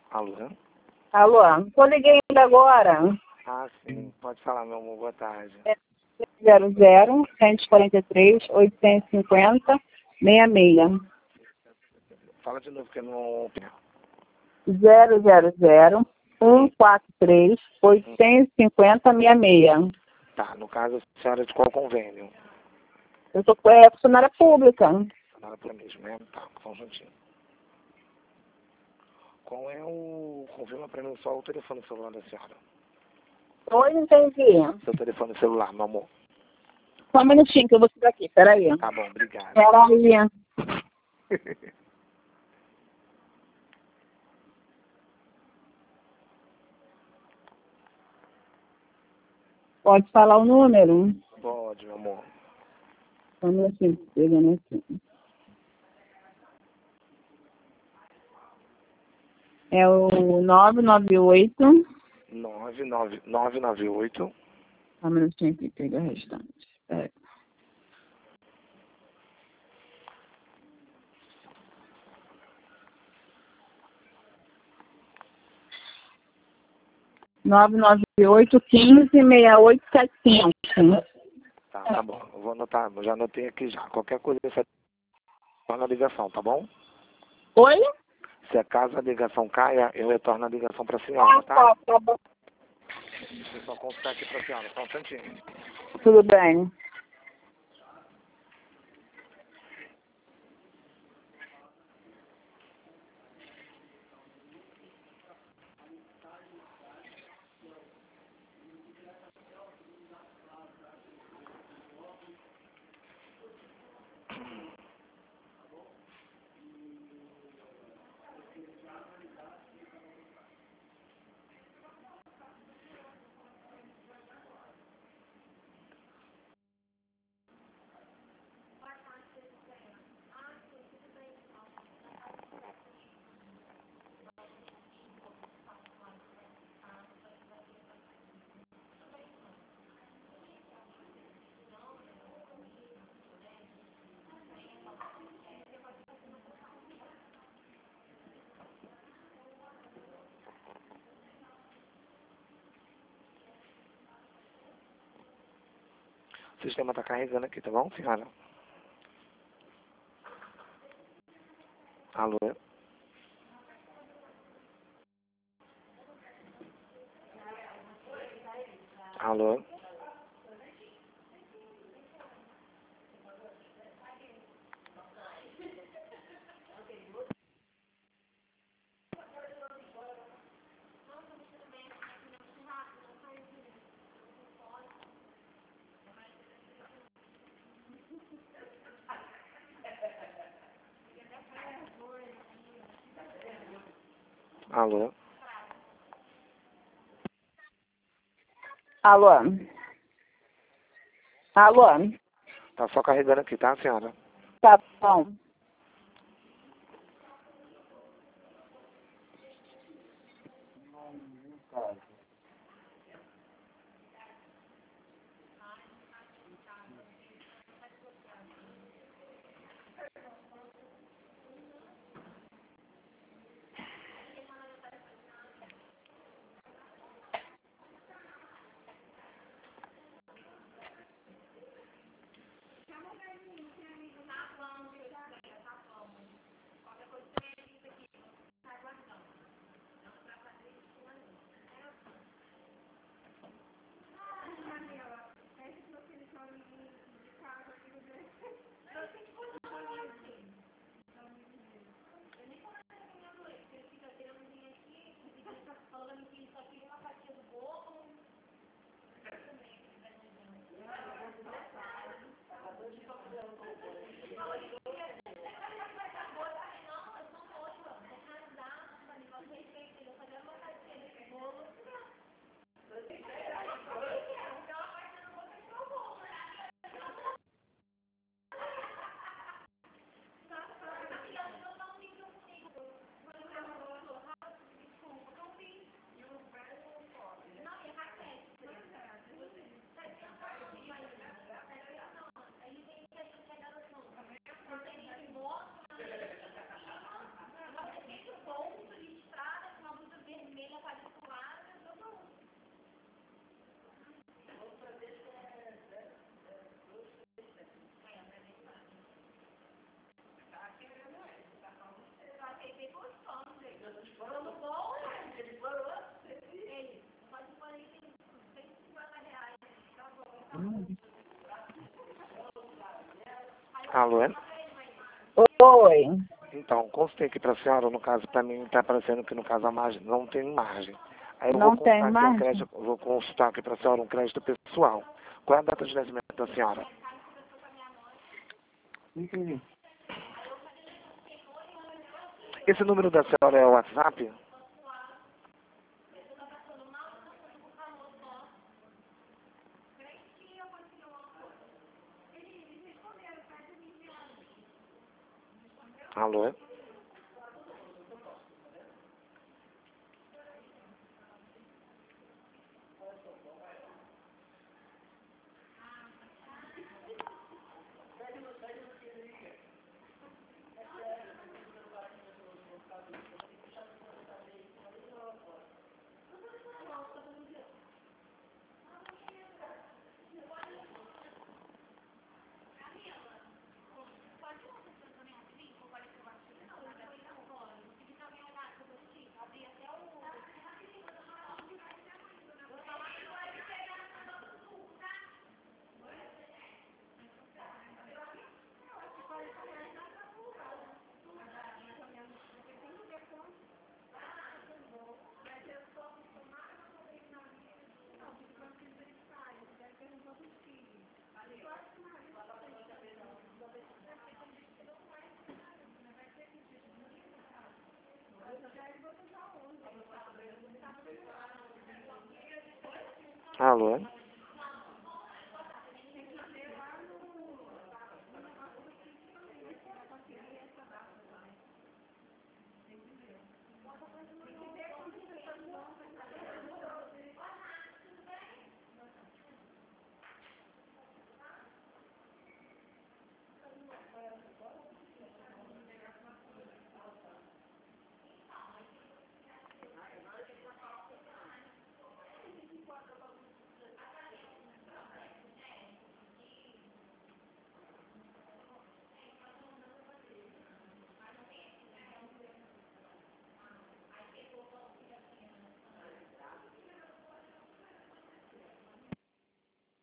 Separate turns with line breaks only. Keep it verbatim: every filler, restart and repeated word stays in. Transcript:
Alô?
Alô, tô liguei ainda agora.
Ah, sim. Pode falar, meu amor. Boa tarde.
É zero zero, cento e quarenta e três, oitocentos e cinquenta, sessenta e seis.
Fala de novo que eu não...
zero zero zero, cento e quarenta e três, oitocentos e cinquenta, sessenta e seis.
Tá, no caso, a senhora é de qual convênio?
Eu sou é, funcionária pública.
Funcionária por mesmo, né? Tá, só um juntinho. Qual é o... Confirma pra mim só o telefone celular da senhora.
Oi, não entendi.
Seu telefone celular, meu amor.
Só um minutinho que eu vou ficar aqui, peraí.
Tá bom, obrigado.
Peraí. Pode falar o número?
Pode, meu amor.
Só um minutinho, pegando aqui. É o nove nove oito.
nove nove nove nove oito.
Só um minutinho aqui, pega o restante. Peraí. nove nove oito, quinze, seis oito sete cinco.
Tá, tá bom. Eu vou anotar, eu já anotei aqui já. Qualquer coisa, você retorna a ligação, tá bom?
Oi?
Se a caso a ligação caia, eu retorno a ligação pra senhora, tá?
Ah, tá, tá bom.
Deixa eu só consultar aqui pra senhora, só um instantinho.
Tudo bem.
O sistema tá carregando aqui, tá bom, senhora? Alô? Alô? Alô?
Alô? Alô?
Tá só carregando aqui, tá, senhora?
Tá bom.
Alô?
Oi.
Então, consultei aqui para a senhora, no caso, para mim está aparecendo que no caso a margem não tem margem. Aí eu
Não
vou
tem
consultar aqui um
margem?
crédito, eu vou consultar aqui para a senhora um crédito pessoal. Qual é a data de nascimento da senhora?
Entendi.
Esse número da senhora é o WhatsApp? Alô? Alô?